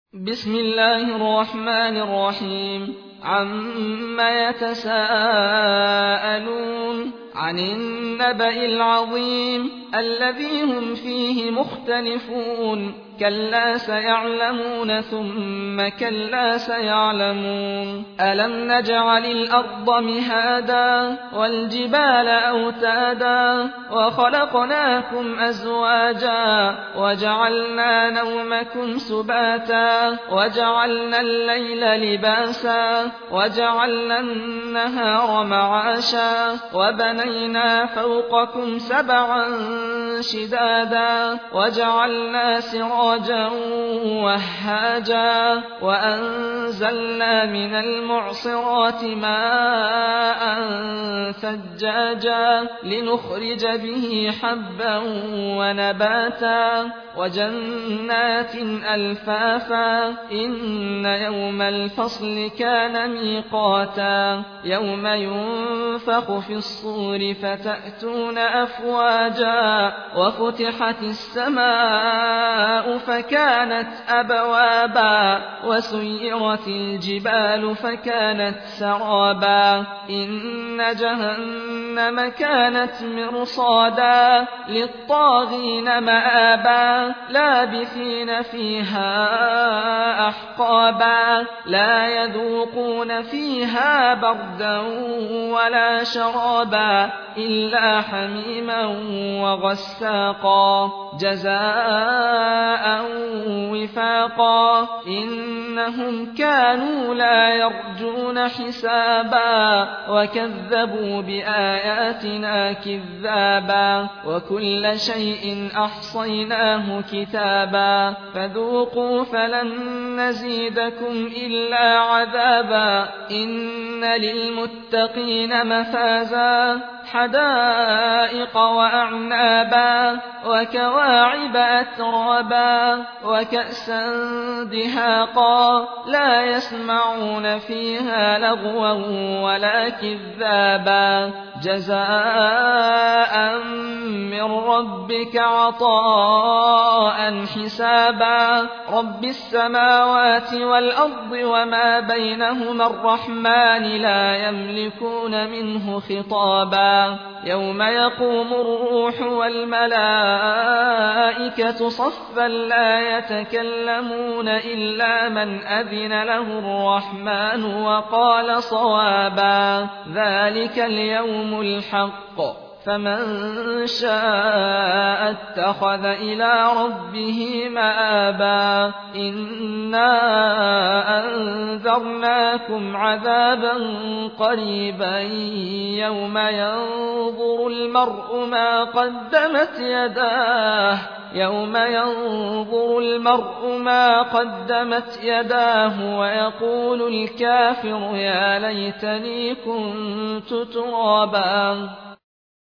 بسم الله الرحمن الرحيم عما يتساءلون عن النبأ العظيم الذي هم فيه مختلفون كلا سيعلمون ثم كلا سيعلمون ألم نجعل الأرض مهادا والجبال أوتادا وخلقناكم أزواجا وجعلنا نومكم سباتا وجعلنا الليل لباسا وجعلنا النهار معاشا وبنينا فوقكم سبعا شدادا وجعلنا سراجا وهاجا وأنزلنا من المعصرات ماء ثجاجا لنخرج به حبا ونباتا وجنات ألفافا إن يوم الفصل كان ميقاتا يوم ينفخ في الصور فتأتون أفواجا وفتحت السماء فكانت أبوابا وسيرت الجبال فكانت سرابا إن جهنم كانت مرصادا للطاغين مآبا لابثين فيها أحقابا لا يذوقون فيها بردا ولا شرابا إلا حميما وغساقا جزاء وفاقا إنهم كانوا لا يرجون حسابا وكذبوا بآياتنا كذابا وكل شيء أحصيناه كتابا فذوقوا فلن نزيدكم إلا عذابا إن للمتقين مفازا حدائق وأعنابا وكواعب أترابا وكأسا دهاقا لا يسمعون فيها لغوا ولا كذابا جزاء من ربك عطاء حسابا رب السماوات والأرض وما بينهما الرحمن لا يملكون منه خطابا يوم يقوم الروح والملائكة صفا لا يتكلمون إلا من أذن له الرحمن وقال صوابا ذلك اليوم الحق فمن شاء اتخذ إلى ربه مآبا إنا أنذرناكم عذابا قريبا يوم ينظر المرء ما قدمت يداه ويقول الكافر يا ليتني كنت ترابا